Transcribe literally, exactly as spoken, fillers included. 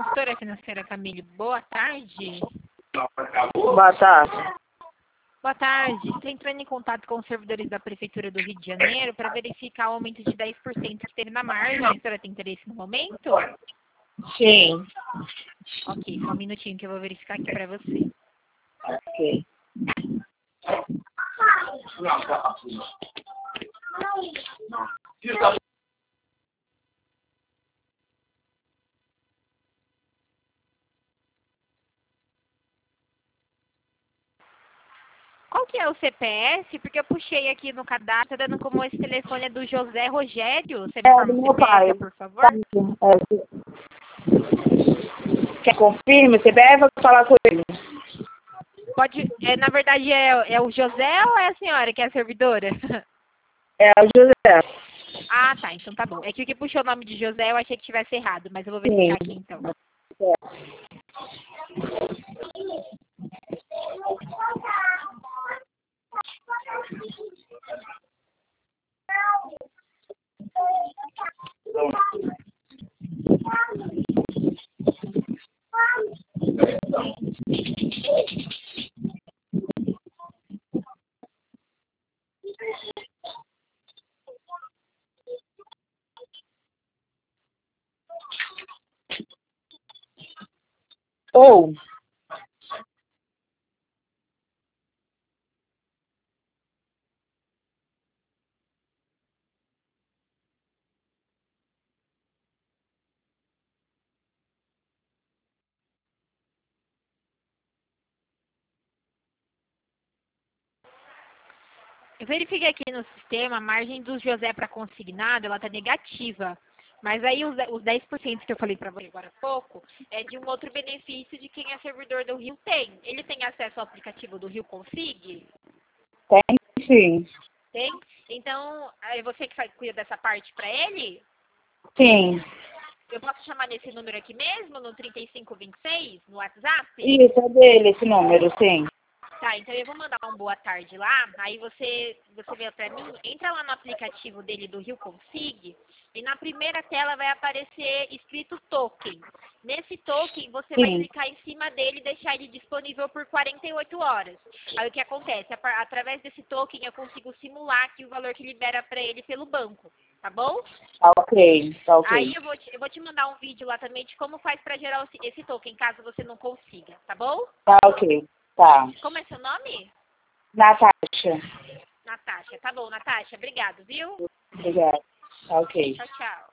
Consultora financeira Camille, boa tarde. Boa tarde. Boa tarde. Estou entrando em contato com os servidores da Prefeitura do Rio de Janeiro para verificar o aumento de dez por cento que teve na margem. A senhora tem interesse no momento? Sim. Ok, só um minutinho que eu vou verificar aqui para você. Ok. Qual que é o C P F? Porque eu puxei aqui no cadastro, tá dando como esse telefone é do José Rogério. Você me É informa do o meu C P F, pai. por favor? É. Quer confirme? Você deve falar com ele. Pode, é, na verdade, é, é o José ou é a senhora que é a servidora? É o José. Ah, tá, então tá bom. É que o que puxou o nome de José eu achei que tivesse errado, mas eu vou Sim. verificar aqui então. É. Ou, Eu verifiquei aqui no sistema, a margem do José para consignado, ela tá negativa. Mas aí os, os dez por cento que eu falei para você agora há pouco é de um outro benefício de quem é servidor do Rio tem. Ele tem acesso ao aplicativo do Rio Consig? tem sim. Tem? Então, é você que faz, cuida dessa parte para ele? Sim. Eu posso chamar nesse número aqui mesmo, no trinta e cinco vinte e seis, no WhatsApp? Isso, é dele esse número, sim. Tá, então eu vou mandar um boa tarde lá, aí você, você vê pra mim, entra lá no aplicativo dele do Rio Consig, e na primeira tela vai aparecer escrito token. Nesse token, você vai Sim. clicar em cima dele e deixar ele disponível por quarenta e oito horas. Aí o que acontece? Através desse token eu consigo simular aqui o valor que libera pra ele pelo banco, tá bom? Tá ok, tá Aí ok. eu vou, te, eu vou te mandar um vídeo lá também de como faz pra gerar esse token, caso você não consiga, tá bom? Tá ok. Tá. Como é seu nome? Natasha. Natasha. Tá bom, Natasha. Obrigado, viu? Obrigada. Tá ok. Tchau, tchau.